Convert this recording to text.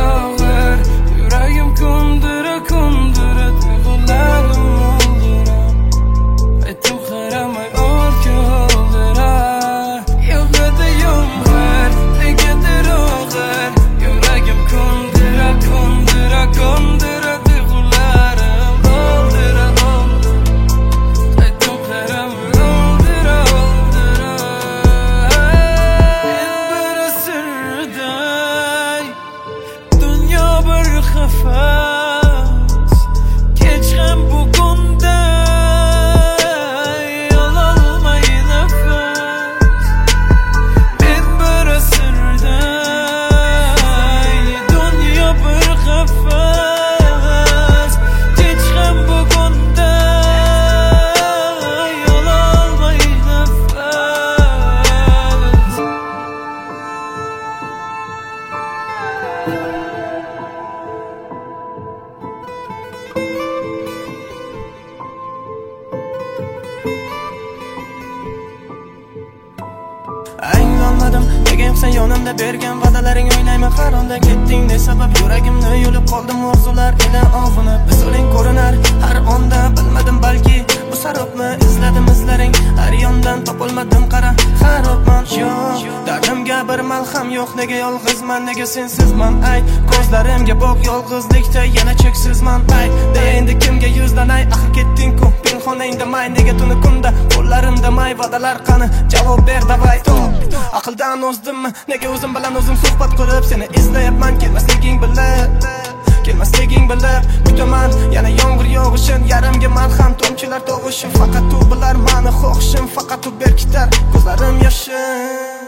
ağır Yüreğim kundura kundura Duygularım oldıra Ettim karamay orki oldıra Yok edeyim her Negedir ağır Yüreğim kundura kundura kundura Duygularım oldıra oldıra Ettim karamay oldıra oldıra Bir sırday Dünya bir kafas Geçen bugunday Alalmay nefes Ben bir sırday Dünya bir kafas Geçen bugunday Alalmay nefes Anlamadım nega sen yonimda bergan va'dalaring o'ylayman har onda ketding ne sabab yuragimni yo'lib qoldim orzular ila ovunib misoling ko'rinar har onda bilmadim balki bu sarobmi izladim izlaring har yondan topolmadim qara xarobman yo'q dardimga bir malham yo'q nega yolg'izman nega sensizman ay ko'zlarimga boq yolg'izlikda yana cheksizman ay de endi kimga yuzlanay axir ketding-ku pinxonangda may nega tuni kunda qo'llarimda may va'dalar qani javob ber davay aqldan ozdimmi nega o'zim bilan o'zim suhbat qurib seni izlayapman kelmasliging bilib kutaman yana yomg'ir yog'ishin yarimga malham tomchilar to'g'ishin faqat u bilar mani xohishim faqat u berkitar ko'zlarim yoshim